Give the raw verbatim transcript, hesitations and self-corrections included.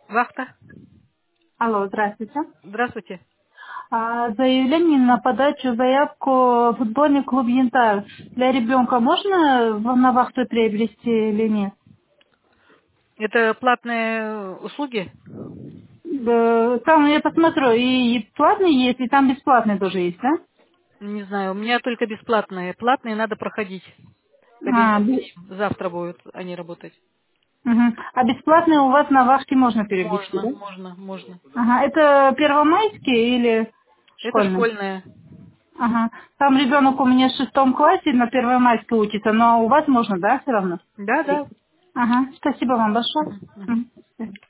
Вахта. Алло, здравствуйте. Здравствуйте. А, заявление на подачу заявку в футбольный клуб «Янтарь». Для ребенка можно в- на вахту приобрести или нет? Это платные услуги? Э, Там я посмотрю, и и платный есть, и там бесплатный тоже есть, да? Не знаю, у меня только бесплатные. Платные надо проходить. А, Кабинет к бе- ним. Завтра будут они работать. мгм. А бесплатный у вас на вахте можно приобрести, Можно, да? можно, можно. Ага, это первомайские или Это школьный? школьная. Ага. Там ребенок у меня в шестом классе на первомайской учится, но у вас можно, да, все равно? Да, да. Ага, спасибо вам большое. Мгм, мгм. Мгм.